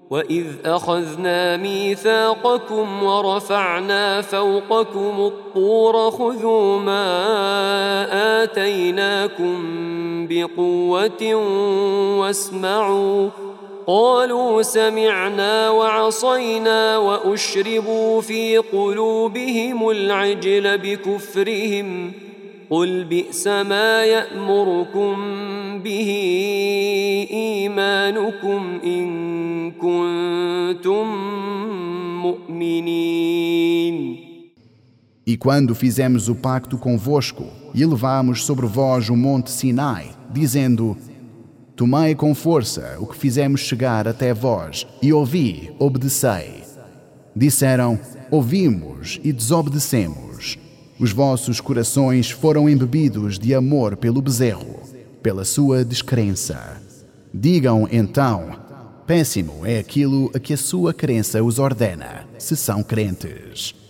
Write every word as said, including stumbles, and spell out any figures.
وإذ أخذنا ميثاقكم ورفعنا فوقكم الطور خذوا ما آتيناكم بقوة واسمعوا قالوا سمعنا وعصينا وأشربوا في قلوبهم العجل بكفرهم قل بئس ما يأمركم به إيمانكم إن كنتم مؤمنين. E quando fizemos o pacto convosco e elevamos sobre vós o monte Sinai, dizendo: tomai com força o que fizemos chegar até vós, e ouvi, obedecei. Disseram: ouvimos e desobedecemos. Os vossos corações foram embebidos de amor pelo bezerro, pela sua descrença. Digam então: péssimo é aquilo a que a sua crença os ordena, se são crentes.